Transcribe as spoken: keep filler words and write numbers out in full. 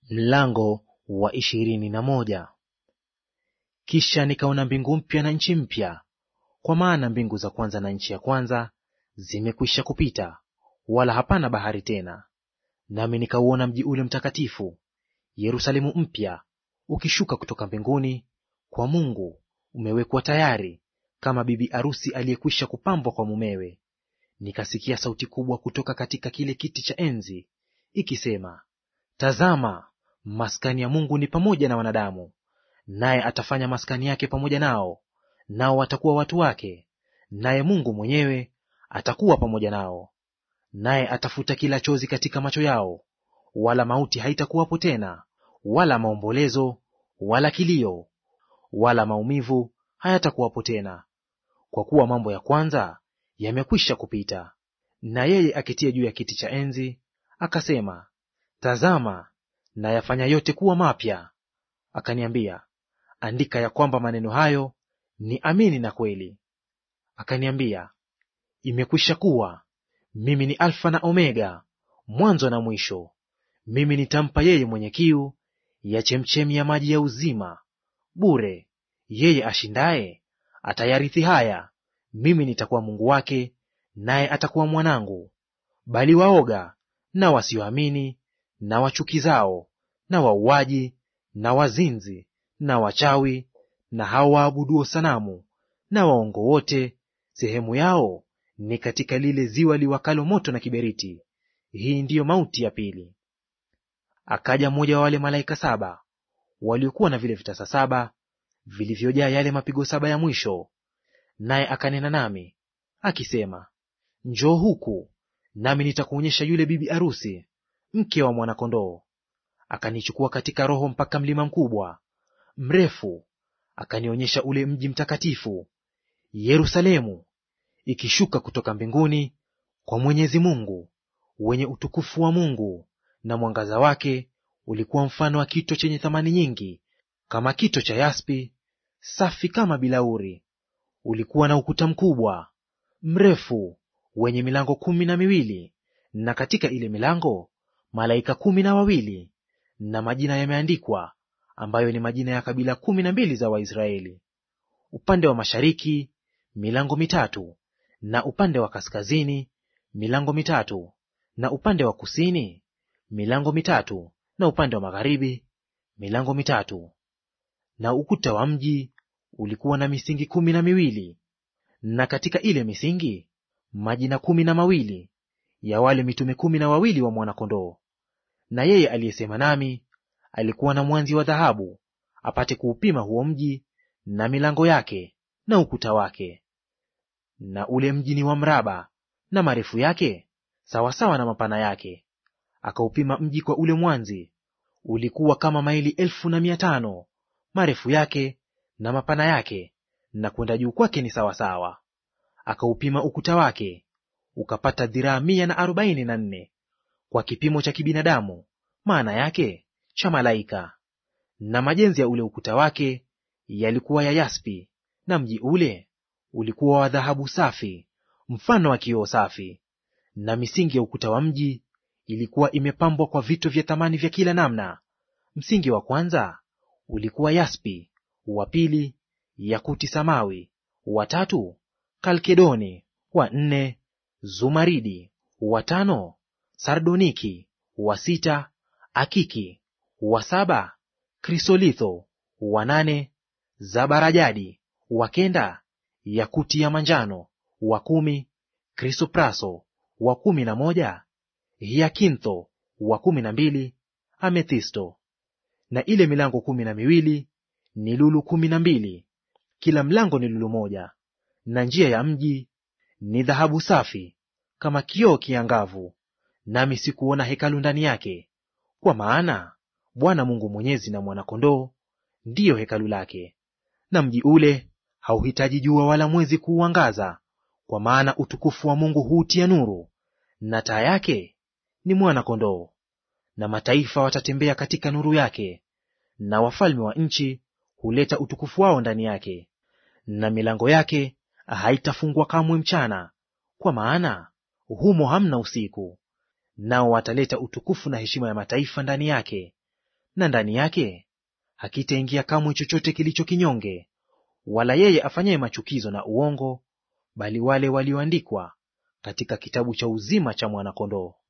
Mlango wa ishirini na moja. Kisha nikaona mbingu mpya na nchi mpya, kwa maana mbingu za kwanza na nchi ya kwanza zimekwisha kupita, wala hapana bahari tena. Nami nikauona mji ule mtakatifu Yerusalemu mpya ukishuka kutoka mbinguni kwa Mungu, umewekwa tayari kama bibi arusi aliyekwisha kupambwa kwa mumewe. Nikasikia sauti kubwa kutoka katika kile kiti cha enzi ikisema, Tazama, maskani ya Mungu ni pamoja na wanadamu, naye atafanya maskani yake pamoja nao, nao watakuwa watu wake, naye Mungu mwenyewe atakuwa pamoja nao. Naye atafuta kila chozi katika macho yao, wala mauti haitakuwapo tena, wala maombolezo, wala kilio, wala maumivu hayatakuwapo tena, kwa kuwa mambo ya kwanza yamekwisha kupita. Na yeye akitia juu ya kiti cha enzi akasema, Tazama, na yafanya yote kuwa mapya. Akaniambia, andika ya kwamba maneno hayo ni amini na kweli. Akaniambia, imekwisha kuwa. Mimi ni Alfa na Omega, mwanzo na mwisho. Mimi nitampa yeye mwenye kiu ya chemchemi ya maji ya uzima bure. Yeye ashindaye atayarithi haya, mimi nitakuwa Mungu wake, naye atakuwa mwanangu. Bali waoga na wasioamini na wachukizao na wauaji na wazinzi na wachawi na hao waabuduo sanamu na waongo wote, sehemu yao ni katika lile ziwa liwakalo moto na kiberiti. Hii ndiyo mauti ya pili. Akaja mmoja wa wale malaika saba waliokuwa na vile vitasa saba vilivyojaa yale mapigo saba ya mwisho, naye akanena nami akisema, Njoo huku, nami nitakuonyesha yule bibi arusi, mke wa Mwana-Kondoo. Akanichukua katika Roho mpaka mlima mkubwa mrefu, akanionyesha ule mji mtakatifu Yerusalemu, ikishuka kutoka mbinguni kwa Mwenyezi Mungu, wenye utukufu wa Mungu, na mwangaza wake ulikuwa mfano wa kito chenye thamani nyingi, kama kito cha yaspi, safi kama bilauri. Ulikuwa na ukuta mkubwa mrefu wenye milango kumi na miwili, na katika ile milango malaika kumi na wawili, na majina yameandikwa, ambayo ni majina ya kabila kumi na mbili za Waisraeli. Upande wa mashariki milango mitatu, na upande wa kaskazini milango mitatu, na upande wa kusini milango mitatu, na upande wa magharibi milango mitatu. Na ukuta wa mji ulikuwa na misingi kumi na miwili, na katika ile misingi majina kumi na mawili ya wale mitume kumi na wawili wa Mwana-Kondoo. Na yeye aliyesema nami alikuwa na mwanzi wa dhahabu, apate kuupima huo mji na milango yake na ukuta wake. Na ule mji ni wa mraba, na marefu yake sawasawa na mapana yake. Akaupima mji kwa ule mwanzi, ulikuwa kama maili elfu na mia tano marefu yake na mapana yake, na kwenda juu kwake ni sawasawa. Akaupima ukuta wake, ukapata dhiraa mia na arobaini na nne kwa kipimo cha kibinadamu, maana yake cha malaika. Na majenzi ya ule ukuta wake yalikuwa ya yaspi, na mji ule ulikuwa wa dhahabu safi, mfano wa kioo safi. Na misingi ya ukuta wa mji ilikuwa imepambwa kwa vito vya thamani vya kila namna. Msingi wa kwanza ulikuwa yaspi, wa pili yakuti samawi, wa tatu kalkedoni, wa nne zumaridi, wa tano sardoniki, wa sita akiki, wa saba krisolitho, wa nane zabarajadi, wa kenda yakuti ya manjano, wa kumi krisopraso, wa kumi na moja hiakintho, wa kumi na mbili amethisto. Na ile milango kumi na miwili ni lulu kumi na mbili, kila mlango ni lulu moja. Na njia ya mji ni dhahabu safi kama kioo kiangavu. Nami sikuona hekalu ndani yake, kwa maana Bwana Mungu Mwenyezi na Mwana-Kondoo ndiyo hekalu lake. Na mji ule hauhitaji jua wala mwezi kuuangaza, kwa maana utukufu wa Mungu huutia nuru, na taa yake ni Mwana-Kondoo. Na mataifa watatembea katika nuru yake, na wafalme wa nchi huleta utukufu wao ndani yake. Na milango yake haitafungwa kamwe mchana, kwa maana humo hamna usiku. Nao wataleta utukufu na heshima ya mataifa ndani yake, na ndani yake hakitaingia kamwe chochote kilicho kinyonge, wala yeye afanyaye machukizo na uongo, bali wale walioandikwa katika kitabu cha uzima cha Mwana-Kondoo.